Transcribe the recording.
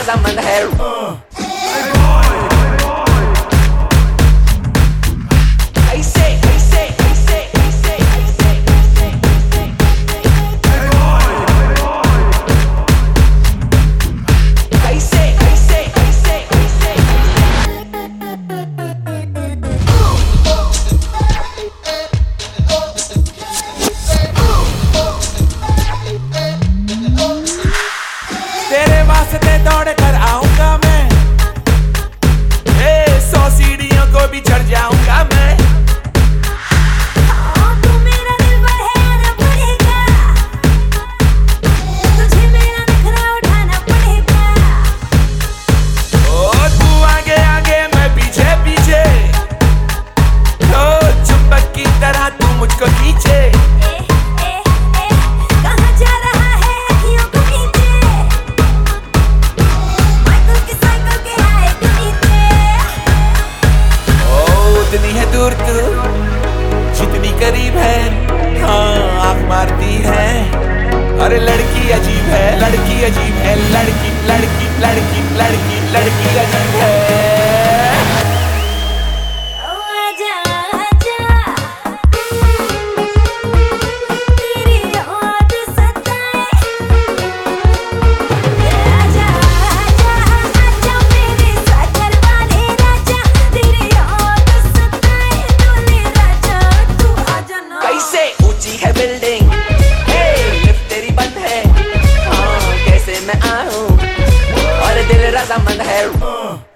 रजामंद है। तेरे वास्ते दौड़ कर आऊंगा मैं, 100 सीढ़ियों को भी चढ़ जाऊंगा मैं। तू मेरा दिलबर है आना पड़ेगा, तुझे मेरा नखरा उठाना पड़ेगा। ओ तू आगे आगे मैं पीछे पीछे, तो चुंबक की तरह तू मुझको खींचे। जितनी है दूर तू, जितनी करीब है, हाँ आँख मारती है। अरे लड़की अजीब है, लड़की अजीब है, लड़की लड़की लड़की लड़की लड़की अजीब है। ऊंची है बिल्डिंग, लिफ्ट तेरी बंद है, हाँ कैसे मैं आऊं और दिल रजामंद है।